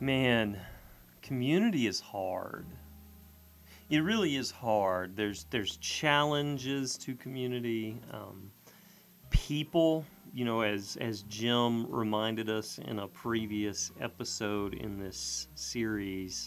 Man, community is hard. It really is hard. There's challenges to community. People, as Jim reminded us in a previous episode in this series,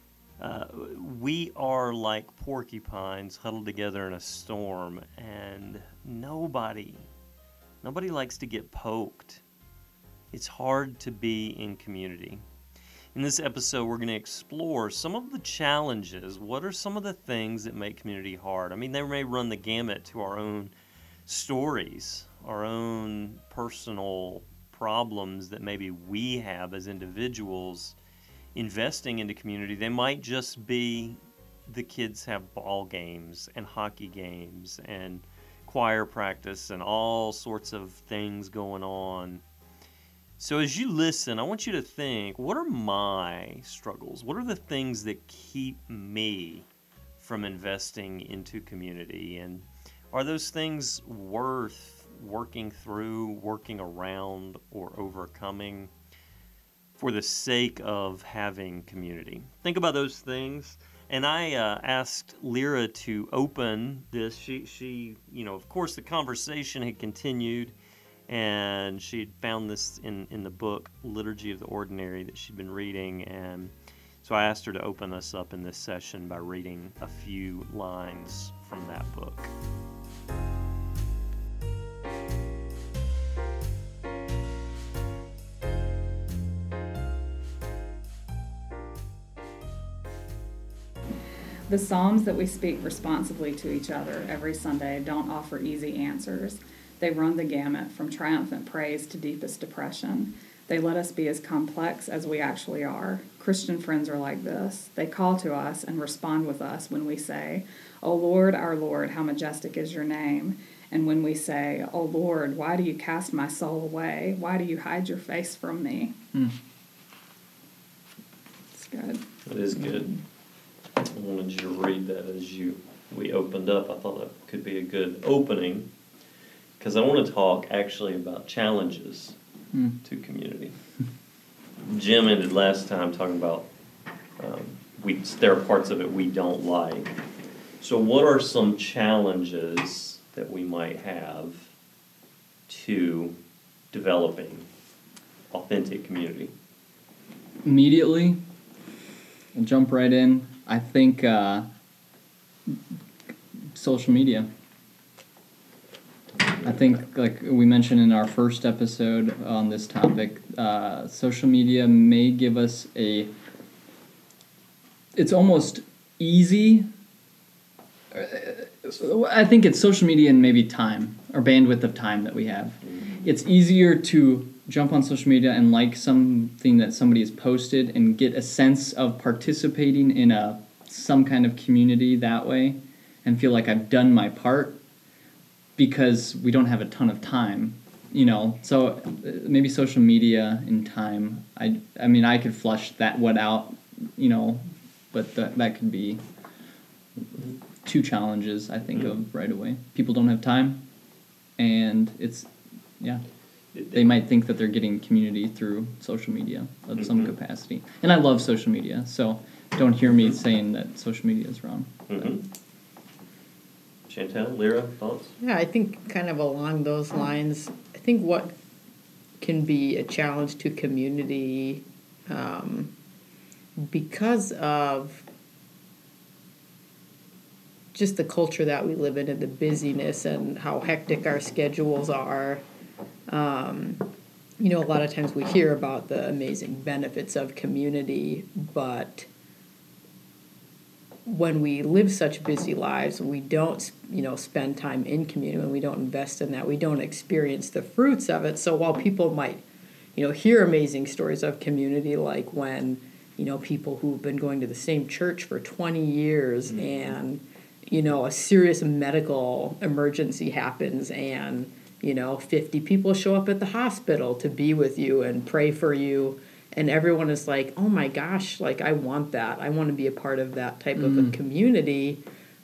we are like porcupines huddled together in a storm, and nobody likes to get poked. It's hard to be in community. In this episode, we're going to explore some of the challenges. What are some of the things that make community hard? I mean, they may run the gamut to our own stories, our own personal problems that maybe we have as individuals investing into community. They might just be the kids have ball games and hockey games and choir practice and all sorts of things going on. So as you listen, I want you to think, what are my struggles? What are the things that keep me from investing into community? And are those things worth working through, working around, or overcoming for the sake of having community? Think about those things. And I asked Lyra to open this. She, of course, the conversation had continued, and she had found this in the book Liturgy of the Ordinary that she'd been reading. And so I asked her to open us up in this session by reading a few lines from that book. The Psalms that we speak responsibly to each other every Sunday don't offer easy answers. They run the gamut from triumphant praise to deepest depression. They let us be as complex as we actually are. Christian friends are like this. They call to us and respond with us when we say, "O Lord, our Lord, how majestic is your name." And when we say, "O Lord, why do you cast my soul away? Why do you hide your face from me?" It's good. It is good. I wanted you to read that as we opened up. I thought that could be a good opening, because I want to talk actually about challenges to community. Jim ended last time talking about there are parts of it we don't like. So what are some challenges that we might have to developing authentic community? Immediately, I'll jump right in. I think social media. I think, like we mentioned in our first episode on this topic, social media may give us it's almost easy. I think it's social media and maybe time, or bandwidth of time that we have. It's easier to jump on social media and like something that somebody has posted and get a sense of participating in some kind of community that way and feel like I've done my part, because we don't have a ton of time, So maybe social media and time. I mean, I could flush that out, but that could be two challenges I think of right away. People don't have time, and they might think that they're getting community through social media of some capacity. And I love social media, so don't hear me saying that social media is wrong. Chantel, Lyra, thoughts? Yeah, I think kind of along those lines, I think what can be a challenge to community because of just the culture that we live in and the busyness and how hectic our schedules are. A lot of times we hear about the amazing benefits of community, but when we live such busy lives, we don't, spend time in community, when we don't invest in that, we don't experience the fruits of it. So while people might, hear amazing stories of community, like when, people who've been going to the same church for 20 years and, a serious medical emergency happens and, 50 people show up at the hospital to be with you and pray for you. And everyone is like, oh my gosh, like I want that. I want to be a part of that type of a community.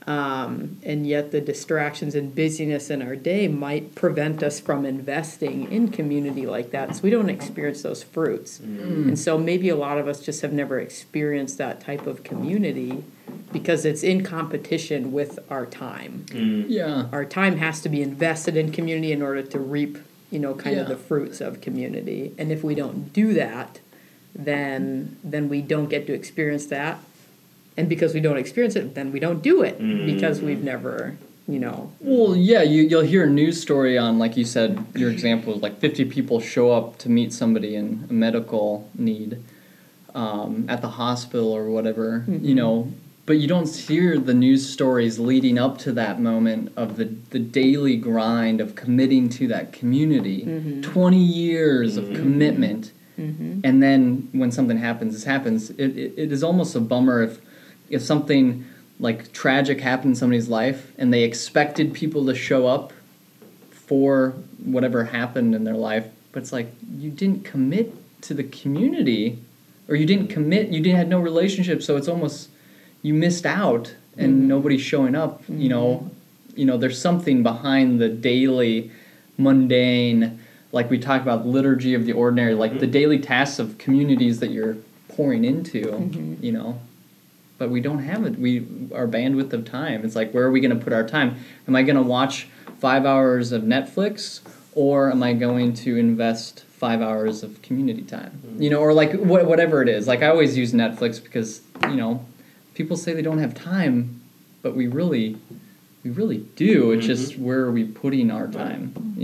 And yet the distractions and busyness in our day might prevent us from investing in community like that, so we don't experience those fruits. And so maybe a lot of us just have never experienced that type of community because it's in competition with our time. Yeah. Our time has to be invested in community in order to reap, kind of Yeah. the fruits of community. And if we don't do that, then we don't get to experience that. And because we don't experience it, then we don't do it because we've never, Well, yeah, you'll hear a news story on, like you said, your example was like 50 people show up to meet somebody in a medical need at the hospital or whatever, but you don't hear the news stories leading up to that moment of the daily grind of committing to that community, 20 years of commitment. And then when something happens, it is almost a bummer if something like tragic happened in somebody's life and they expected people to show up for whatever happened in their life, but it's like you didn't commit to the community, or you had no relationship, so it's almost you missed out and nobody's showing up. There's something behind the daily mundane, like we talk about liturgy of the ordinary, like the daily tasks of communities that you're pouring into, but we don't have it. Our bandwidth of time. It's like, where are we going to put our time? Am I going to watch 5 hours of Netflix, or am I going to invest 5 hours of community time? Or like whatever it is. Like I always use Netflix because people say they don't have time, but we really do. It's just, where are we putting our time?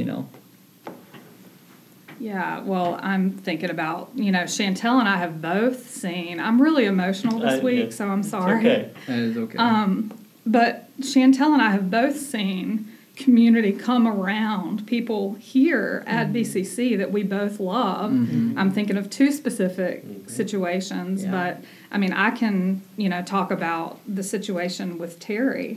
Yeah, well, I'm thinking about, Chantel and I have both seen, I'm really emotional this week, so I'm sorry. Okay. That is okay. But Chantel and I have both seen community come around people here at BCC that we both love. I'm thinking of two specific situations, but I mean, I can, talk about the situation with Terry,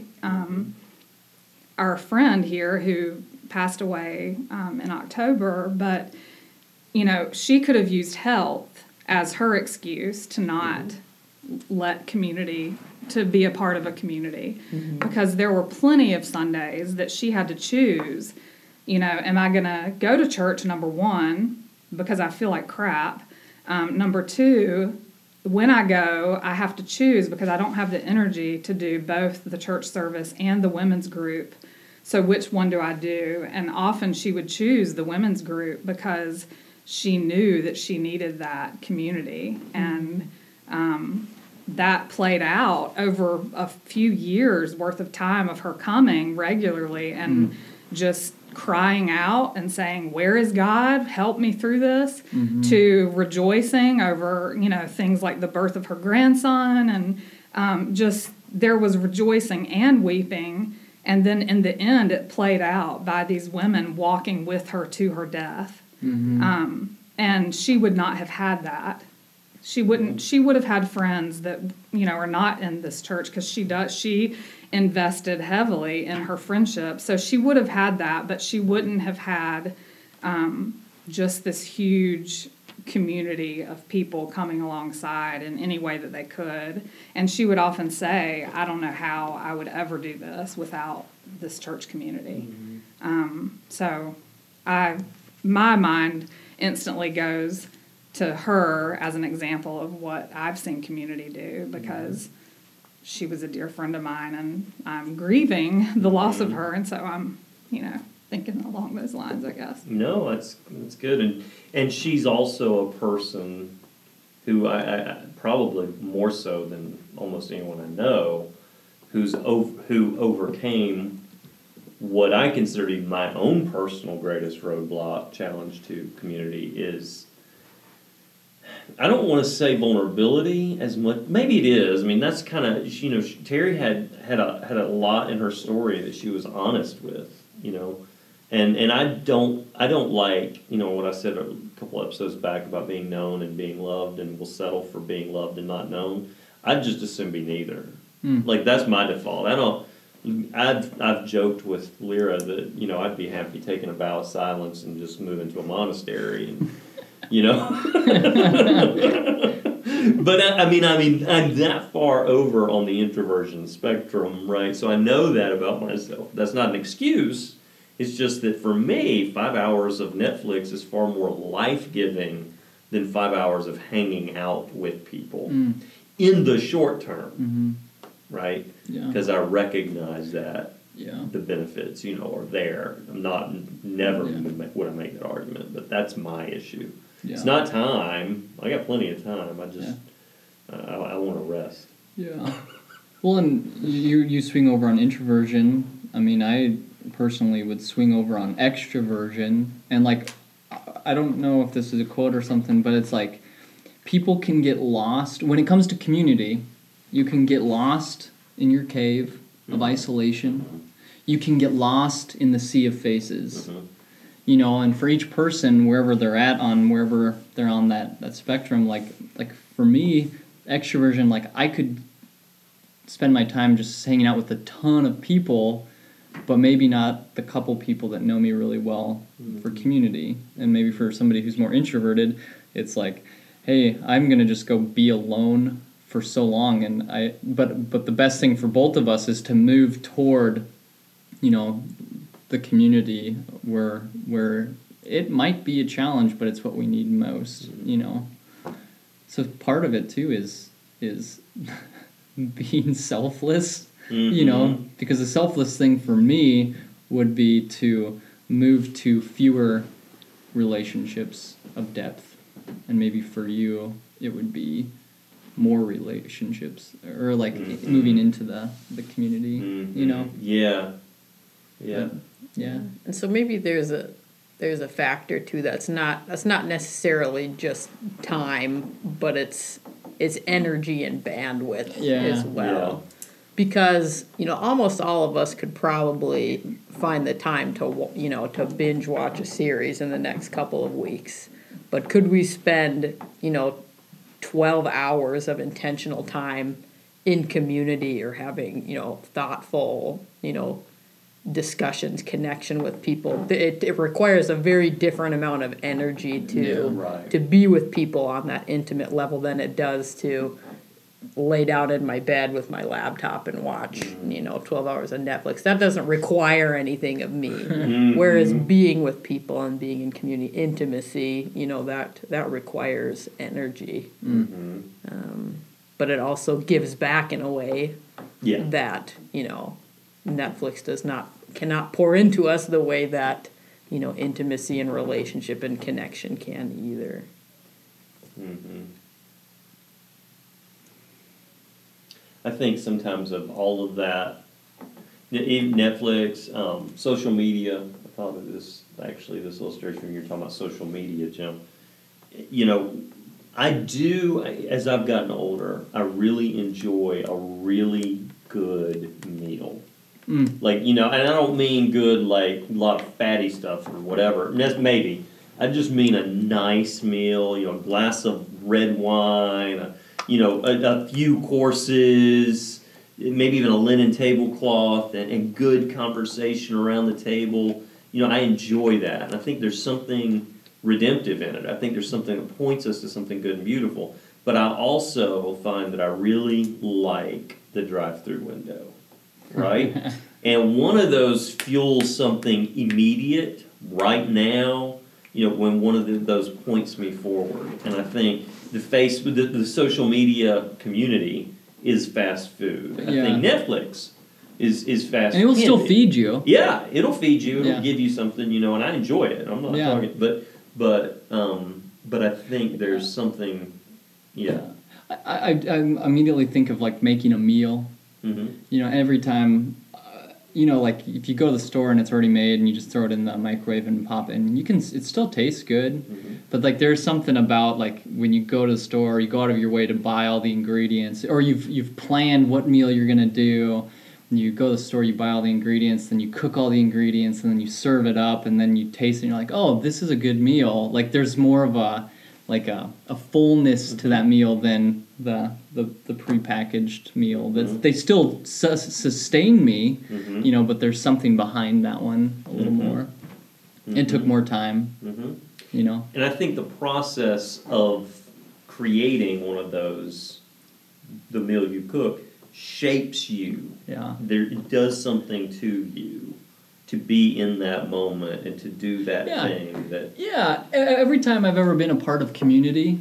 our friend here who passed away in October, but she could have used health as her excuse to not let community, to be a part of a community, because there were plenty of Sundays that she had to choose, am I going to go to church, number one, because I feel like crap, number two, when I go, I have to choose because I don't have the energy to do both the church service and the women's group, so which one do I do? And often she would choose the women's group because she knew that she needed that community. And that played out over a few years worth of time of her coming regularly and just crying out and saying, where is God? Help me through this, to rejoicing over, things like the birth of her grandson. And just there was rejoicing and weeping. And then in the end, it played out by these women walking with her to her death. And she would not have had that. She would have had friends that, are not in this church, because she invested heavily in her friendship. So she would have had that, but she wouldn't have had just this huge community of people coming alongside in any way that they could. And she would often say, I don't know how I would ever do this without this church community. So my mind instantly goes to her as an example of what I've seen community do, because she was a dear friend of mine, and I'm grieving the loss of her, and so I'm, thinking along those lines, I guess. No, that's good, and she's also a person who I probably more so than almost anyone I know, who overcame what I consider to be my own personal greatest roadblock challenge to community is, I don't want to say vulnerability as much. Maybe it is. I mean, that's kind of, Terry had a lot in her story that she was honest with, and I don't like, what I said a couple episodes back about being known and being loved, and will settle for being loved and not known. I'd just assume be neither. Like, that's my default. I've joked with Lyra that, I'd be happy taking a vow of silence and just moving to a monastery and, But I mean, I'm that far over on the introversion spectrum, right? So I know that about myself. That's not an excuse. It's just that for me, 5 hours of Netflix is far more life-giving than 5 hours of hanging out with people in the short term, right? Yeah. Because I recognize that Yeah. the benefits, are there. Never would I make that argument, but that's my issue. Yeah. It's not time. I got plenty of time. I just, I want to rest. Yeah. Well, and you swing over on introversion. I mean, I personally would swing over on extroversion. And, like, I don't know if this is a quote or something, but it's like, people can get lost. When it comes to community, you can get lost in your cave of isolation. You can get lost in the sea of faces. And for each person, wherever they're at wherever they're on that spectrum, like for me, extroversion, like I could spend my time just hanging out with a ton of people, but maybe not the couple people that know me really well for community. And maybe for somebody who's more introverted, it's like, hey, I'm gonna just go be alone for so long, and but the best thing for both of us is to move toward, the community where it might be a challenge, but it's what we need most, So part of it too is being selfless, because the selfless thing for me would be to move to fewer relationships of depth, and maybe for you it would be more relationships, or like moving into the community, Yeah. Yeah. And so maybe there's a factor too that's not necessarily just time, but it's energy and bandwidth as well. Yeah. Because almost all of us could probably find the time to to binge watch a series in the next couple of weeks, but could we spend 12 hours of intentional time in community, or having thoughtful discussions, connection with people? It requires a very different amount of energy to be with people on that intimate level than it does to lay down in my bed with my laptop and watch 12 hours of Netflix. That doesn't require anything of me. Whereas being with people and being in community intimacy, that requires energy. But it also gives back in a way that Netflix cannot pour into us the way that intimacy and relationship and connection can either. I think sometimes of all of that, even Netflix, social media. I thought of this illustration when you're talking about social media, Jim. I do, as I've gotten older, I really enjoy a really good meal. And I don't mean good like a lot of fatty stuff or whatever. Maybe. I just mean a nice meal, a glass of red wine, a few courses, maybe even a linen tablecloth, and good conversation around the table. I enjoy that. And I think there's something redemptive in it. I think there's something that points us to something good and beautiful. But I also find that I really like the drive-through window, right? And one of those fuels something immediate right now, when one of those points me forward. And I think the social media community is fast food. I think Netflix is fast food. And it will still feed you. Yeah, it'll feed you. It'll give you something, and I enjoy it. I'm not talking, but I think there's something, I immediately think of like making a meal. Every time, like if you go to the store and it's already made and you just throw it in the microwave and pop it in, it still tastes good. But like there's something about like when you go to the store, you go out of your way to buy all the ingredients, or you've planned what meal you're gonna do. You go to the store, you buy all the ingredients, then you cook all the ingredients, and then you serve it up, and then you taste it, and you're like, oh, this is a good meal. Like there's more of a fullness to that meal than the prepackaged meal. They still sustain me, but there's something behind that one a little more. It took more time, And I think the process of creating one of those, the meal you cook, shapes you. Yeah. It does something to you to be in that moment and to do that Yeah. thing that. Yeah, every time I've ever been a part of community,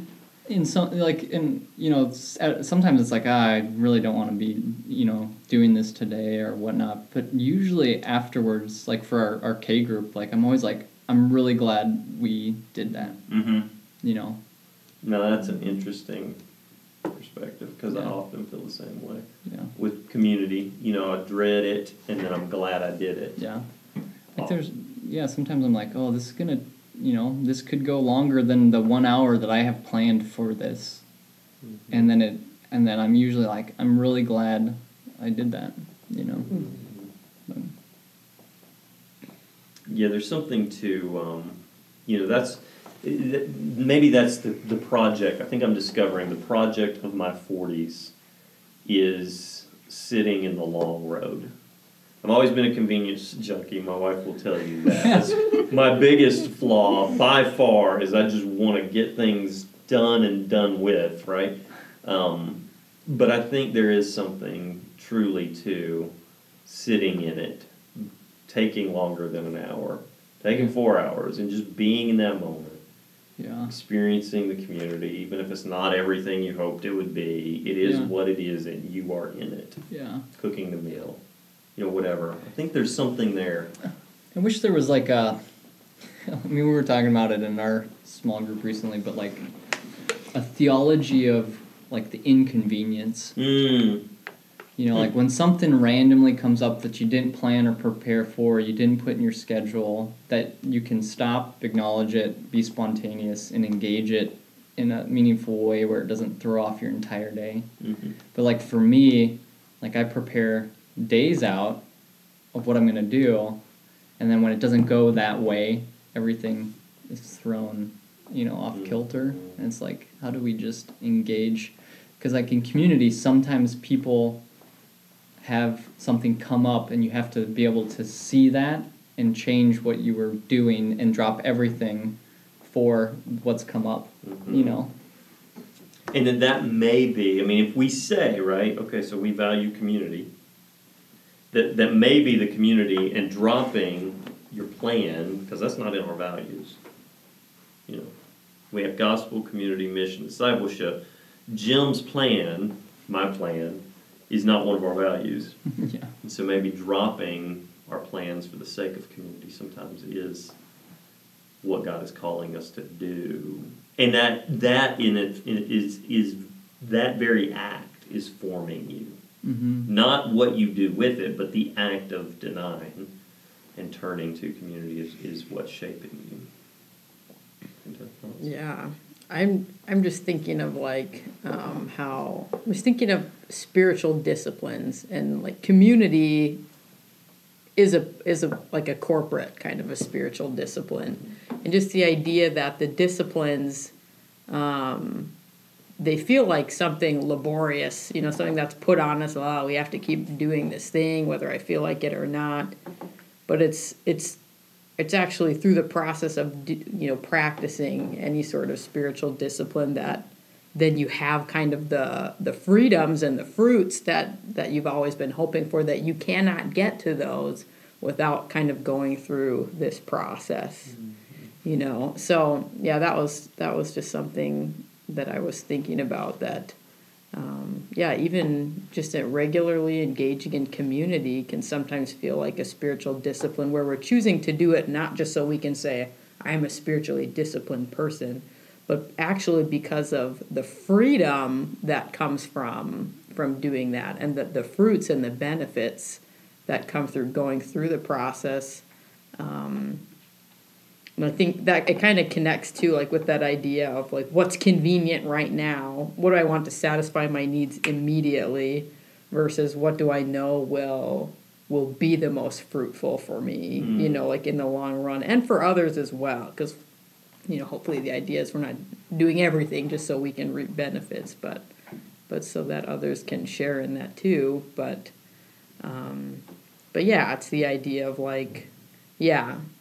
sometimes it's like, I really don't want to be, doing this today or whatnot. But usually afterwards, like for our K group, like I'm always like, I'm really glad we did that. Mm-hmm. You know. No, that's an interesting perspective because I Yeah. often feel the same way Yeah. with community. I dread it, and then I'm glad I did it. Yeah. Like sometimes I'm like, oh, this is gonna, this could go longer than the 1 hour that I have planned for this. Mm-hmm. And then I'm usually like, I'm really glad I did that, But, Yeah, there's something to, maybe that's the project. I think I'm discovering the project of my 40s is sitting in the long road. I've always been a convenience junkie. My wife will tell you that. That's my biggest flaw by far is I just want to get things done and done with, right? But I think there is something truly to sitting in it, taking longer than an hour, taking 4 hours, and just being in that moment. yeah. Experiencing the community, even if it's not everything you hoped it would be, it is Yeah. what it is, and you are in it, Yeah. cooking the meal, whatever. I think there's something there. I wish there was like we were talking about it in our small group recently, but like a theology of like the inconvenience. Like when something randomly comes up that you didn't plan or prepare for, you didn't put in your schedule, that you can stop, acknowledge it, be spontaneous, and engage it in a meaningful way where it doesn't throw off your entire day. Mm-hmm. But like for me, like I prepare days out of what I'm going to do, and then when it doesn't go that way, everything is thrown, off kilter. And it's like, how do we just engage? Because like in community, sometimes people have something come up and you have to be able to see that and change what you were doing and drop everything for what's come up, Mm-hmm. And then that may be, if we say, right, okay, so we value community, that may be the community and dropping your plan, because that's not in our values. We have gospel, community, mission, discipleship. Jim's plan, my plan, is not one of our values. Yeah. And so maybe dropping our plans for the sake of community sometimes is what God is calling us to do. And that in it is that very act is forming you. Mm-hmm. Not what you do with it, but the act of denying and turning to community is what's shaping you. Yeah, I'm just thinking of like how I was thinking of spiritual disciplines, and like community is a like a corporate kind of a spiritual discipline, and just the idea that the disciplines they feel like something laborious, something that's put on us. Oh, we have to keep doing this thing whether I feel like it or not, but it's actually through the process of practicing any sort of spiritual discipline that then you have kind of the freedoms and the fruits that you've always been hoping for, that you cannot get to those without kind of going through this process. So yeah, that was just something that I was thinking about, that even just regularly engaging in community can sometimes feel like a spiritual discipline, where we're choosing to do it not just so we can say, I'm a spiritually disciplined person, but actually because of the freedom that comes from doing that, and the fruits and the benefits that come through going through the process. And I think that it kind of connects to like with that idea of like what's convenient right now, what do I want to satisfy my needs immediately, versus what do I know will be the most fruitful for me, like in the long run, and for others as well, because hopefully the idea is we're not doing everything just so we can reap benefits, but so that others can share in that too. But yeah, it's the idea of like,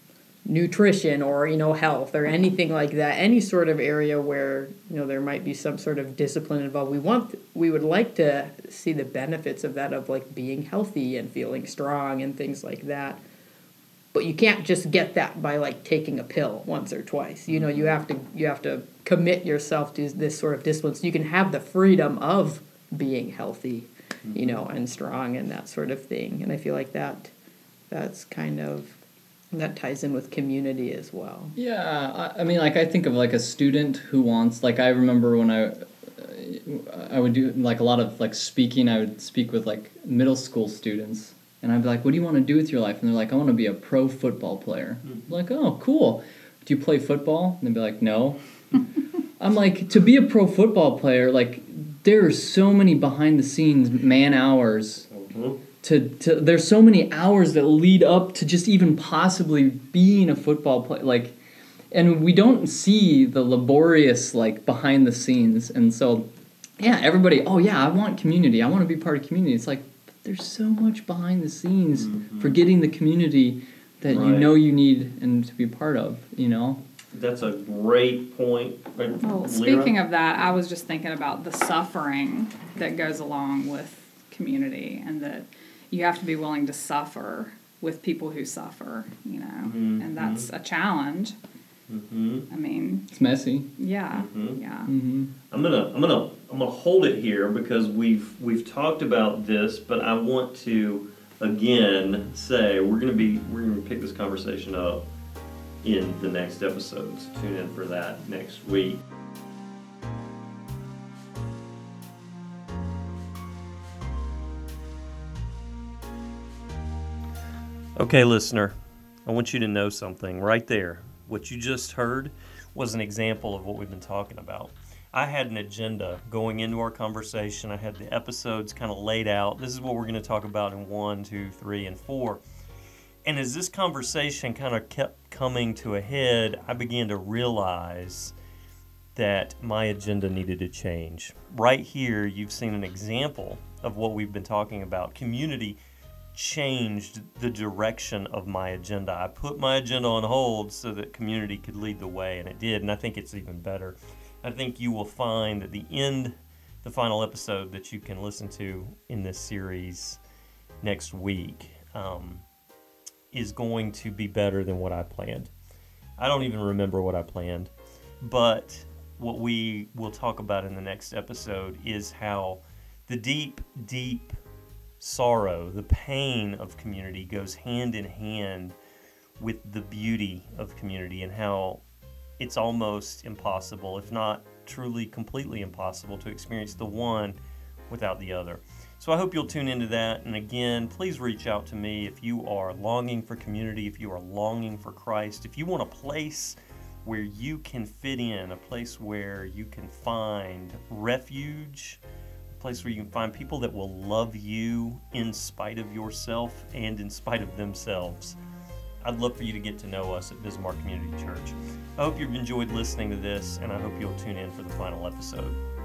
nutrition or, health or anything like that, any sort of area where, there might be some sort of discipline involved. We would like to see the benefits of that, of like being healthy and feeling strong and things like that. But you can't just get that by like taking a pill once or twice. You have to commit yourself to this sort of discipline so you can have the freedom of being healthy, and strong and that sort of thing. And I feel like that's kind of, that ties in with community as well. Yeah, I mean, like, I think of like a student who wants, like, I remember when I would do like a lot of like speaking. I would speak with like middle school students, and I'd be like, "What do you want to do with your life?" And they're like, "I want to be a pro football player." I'm like, "Oh, cool. Do you play football?" And they'd be like, "No." I'm like, to be a pro football player, like, there are so many behind the scenes man hours. There's so many hours that lead up to just even possibly being a football player, like, and we don't see the laborious like behind the scenes. And so, yeah, everybody, oh yeah, I want community. I want to be part of community. It's like, but there's so much behind the scenes for getting the community that you need and to be part of. That's a great point. Well, speaking of that, I was just thinking about the suffering that goes along with community, and that you have to be willing to suffer with people who suffer, and that's a challenge. I mean, it's messy. Yeah, yeah. I'm gonna hold it here because we've talked about this, but I want to again say we're gonna pick this conversation up in the next episodes. Tune in for that next week. Okay, listener, I want you to know something right there. What you just heard was an example of what we've been talking about. I had an agenda going into our conversation. I had the episodes kind of laid out. This is what we're going to talk about in 1, 2, 3, and 4. And as this conversation kind of kept coming to a head, I began to realize that my agenda needed to change. Right here, you've seen an example of what we've been talking about. Community changed the direction of my agenda. I put my agenda on hold so that community could lead the way, and it did, and I think it's even better. I think you will find at the final episode that you can listen to in this series next week is going to be better than what I planned. I don't even remember what I planned, but what we will talk about in the next episode is how the deep, deep sorrow, the pain of community goes hand in hand with the beauty of community, and how it's almost impossible, if not truly completely impossible, to experience the one without the other. So I hope you'll tune into that. And again, please reach out to me if you are longing for community, if you are longing for Christ, if you want a place where you can fit in, a place where you can find refuge, place where you can find people that will love you in spite of yourself and in spite of themselves. I'd love for you to get to know us at Bismarck Community Church. I hope you've enjoyed listening to this, and I hope you'll tune in for the final episode.